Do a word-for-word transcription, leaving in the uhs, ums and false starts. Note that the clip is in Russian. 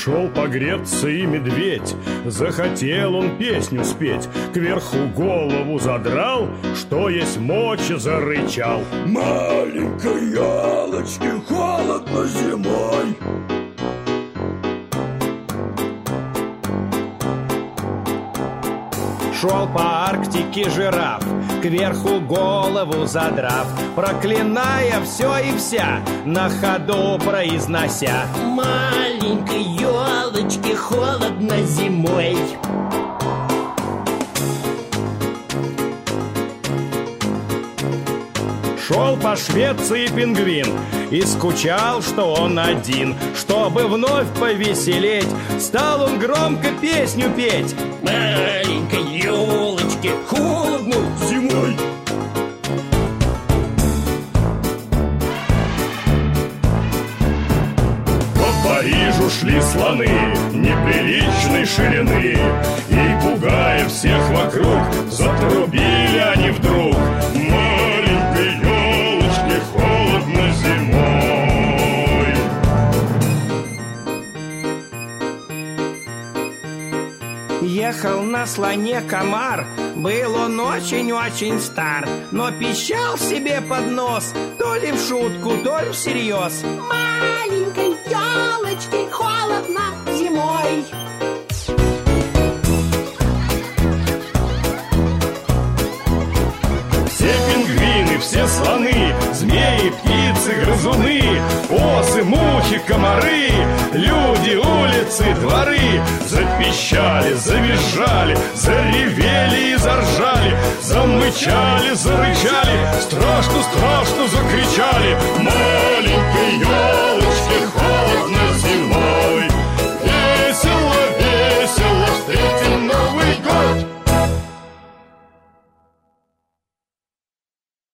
Пришел погреться и медведь, захотел он песню спеть, кверху голову задрал, что есть мочи зарычал. Маленькой елочке холодно зимой. Шел по Арктике жираф, кверху голову задрав, проклиная все и вся, на ходу произнося: маленькой елочке холодно зимой. Шел по Швеции пингвин и скучал, что он один. Чтобы вновь повеселеть, стал он громко песню петь: маленькой елочке холодно зимой. По Парижу шли слоны неприличной ширины, и, пугая всех вокруг, затрубили они вдруг: маленькой елочке холодно зимой. Ехал на слоне комар, был он очень-очень стар, но пищал себе под нос, то ли в шутку, то ли всерьез: маленькой елочке холодно зимой. Все пингвины, все слоны, змеи, птицы, грызуны, осы, мухи, комары, люди, улицы, дворы запищали, завизжали, заревели и заржали, замычали, зарычали: страшно, страшно,